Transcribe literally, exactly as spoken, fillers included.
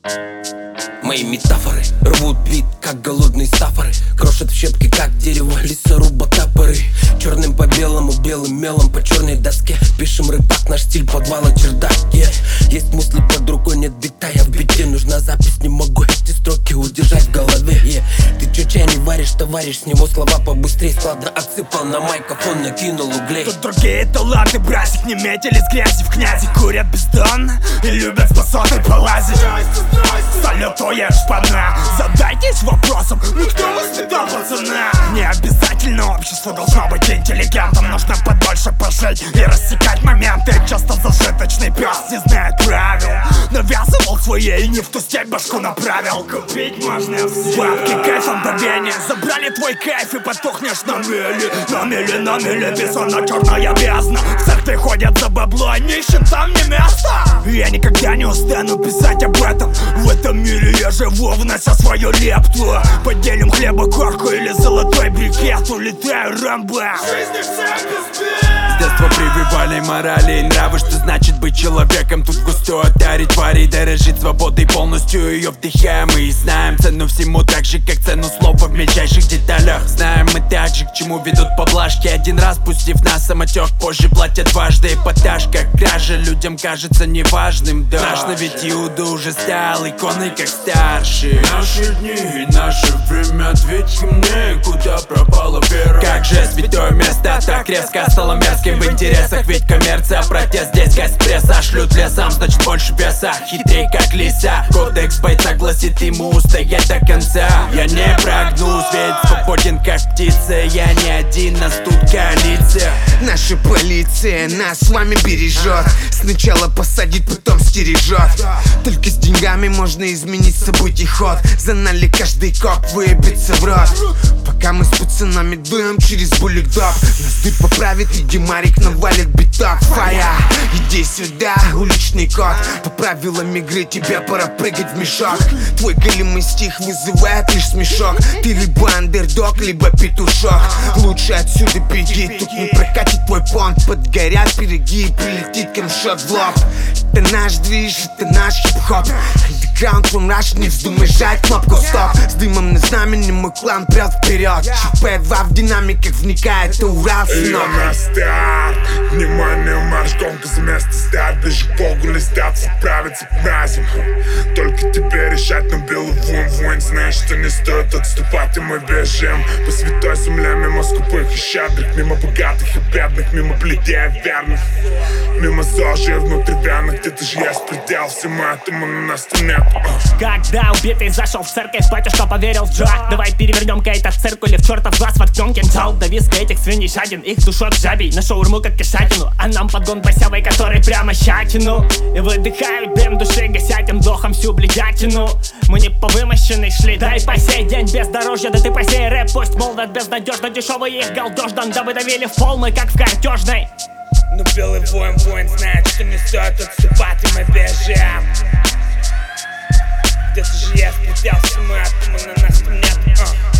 Мои метафоры рвут бит, как голодные стафоры, крошат в щепки, как дерево, лесоруба топоры. Черным по белому, белым мелом по черной доске пишем рэпак, наш стиль подвала чердак, yeah. Есть мысли под рукой, нет бита, я в бите. Нужна запись, не могу эти строки удержать в голове, yeah. Ты чё чай не варишь, товарищ, с него слова побыстрее. Складно отсыпал на майкофон, накинул углей. Тут другие таланты, братик, не метили с грязи в князи. Курят бездонно и любят с высоты полазить. Салютуешь, шпана, задайтесь вопросом: ну кто воспитал пацана? Не обязательно общество должно быть интеллигентом. Нужно подольше пожить и рассекать моменты. Часто зажиточный пес не знает правил, навязывал свои и не в ту степь башку направил. Купить можно все. Бабки, кайфом давление забрали твой кайф и потухнешь на мели. На мели, на мели, бессонно черная бездна. В церкви ходят за бабло, нищим там не место. Я никогда не устану писать об этом. В этом мире я живу, внося свою лепту. Поделим хлеба корку или золотой брикет. Улетаю, Рэмбо. С детства прививали морали и нравы, что значит быть человеком. Тут густой отарить парей, дорожить свободой, полностью ее вдыхаем. И знаем цену всему так же, как цену слова в мельчайших деталях. Знаем мы также, к чему ведут поблажки. Один раз пустив на самотек, позже платят дважды. Эпатаж, как кража, людям кажется неважным, да. Страшно, ведь Иуда уже стал иконой, как старший. Наши дни и наше время, ответь мне, куда пропала вера. Как же святое место так резко стало мерзким в интересах. Ведь коммерция, протест здесь, гость пресса. Шлют лесам, значит больше веса. Хитрей как лиса, кодекс бойца гласит ему устоять до конца. Я не прогнусь, ведь свободен как птица. Я не один, нас тут коалиция. Наша полиция нас с вами бережет. Сначала посадит, потом стережет. Только с деньгами можно изменить событий ход. За нами каждый коп выебется в рот. Пока мы с пацанами дуем через буллик-дог, нас дыр поправит и Димарик навалит биток. Фая, иди сюда, уличный кот. По правилам игры тебе пора прыгать в мешок. Твой голимый стих вызывает лишь смешок. Ты либо андердог, либо петушок. Лучше отсюда беги, тут не прокатит твой понт. Подгорят пироги и прилетит камшот в лоб. Это наш движ, это наш хип-хоп. Андеграунд, фунраш, не вздумай жать кнопку стоп. С дымом на знамени мой клан прет вперед. ЧП два в динамиках вникает, это Урал, сынок. И на старт, внимание, марш, гонка за место старт. Даже богу листаться, отправиться к мразям. Только тебе решать на белый вон. Воин, знаешь, что не стоит отступать, и мы бежим по святой земле, мимо скупых и щедрых, мимо богатых и бедных, мимо бледей и верных, мимо зожи внутри вены. Где-то же есть предел всему этому, на нас нет. Когда убитый зашел в церковь, батюшка поверил в Джо. Давай перевернем-ка этот циркуль в чертов глаз воткнем кинжал. До виска этих свиней жаден, их душок жабий. На шаурму как кишатину, а нам подгон босявый, который прямо щатину. И выдыхают дым души, гасят им дохом всю бледятину. Мы не повымощенные шли, да и по сей день бездорожье. Да ты посей рэп, пусть молодость безнадежно. Дешевый их галдеждан, да вы давили в пол, мы как в картежной. Но белый воин, воин знает, что не стоит отступать, и мы бежим. Где-то же есть предел всему этому, на нас там нет.